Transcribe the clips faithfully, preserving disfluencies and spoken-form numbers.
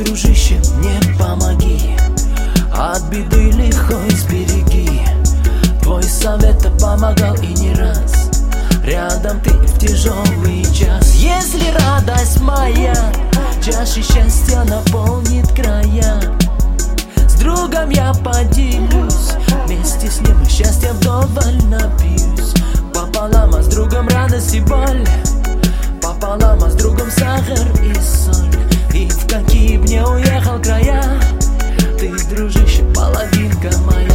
дружище, мне помоги, от беды легко избереги. Твой совет помогал и не раз, рядом ты в тяжелый час. Если радость моя чаша счастья наполнит края, с другом я поделюсь, вместе с ним счастья вдоволь напьюсь. Пополам, а с другом радость и боль, пополам, а с другом сахар и соль. И в какие б не уехал края, ты, дружище, половинка моя.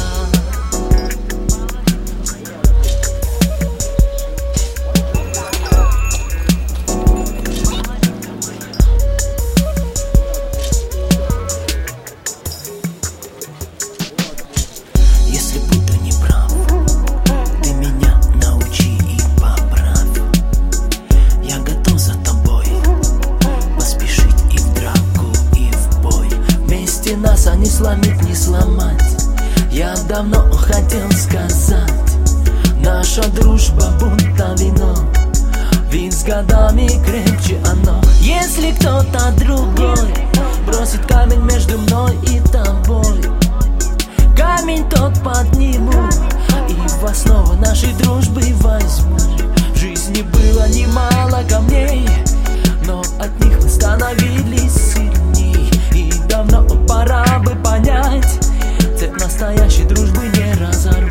Если буду неправ, ты меня научи и поправь. Я готов за тобой поспешить и в драку, и в бой. Вместе нас, а не сломить, не сломать. Я давно хотел сказать, наша дружба будто вино, ведь с годами крепче оно. Если кто-то другой бросит камень между мной и тобой, камень тот подниму и в основу нашей дружбы возьму. В жизни было немало камней, но от них мы становились сильней. И давно пора бы понять, цепь настоящей дружбы не разорвать.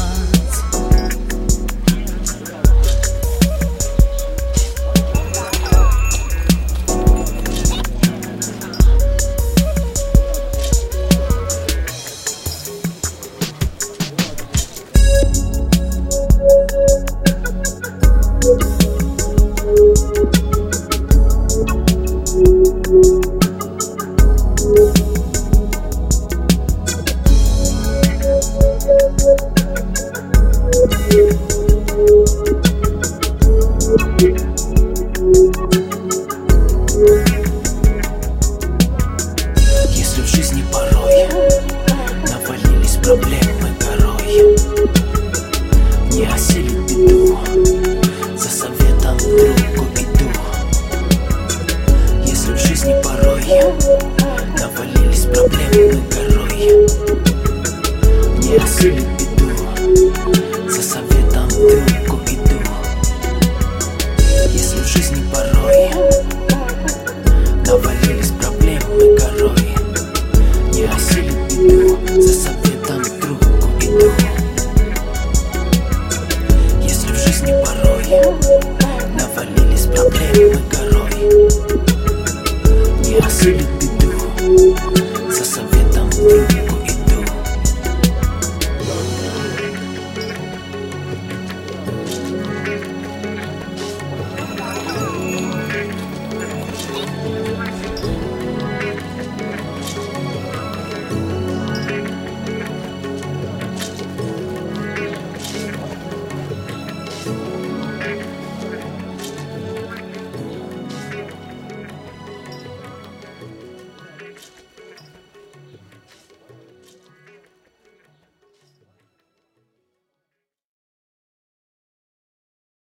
Если в жизни порой навалились проблемы горой, не осилить беду, за советом к другу иду. Если в жизни порой навалились проблемы горой,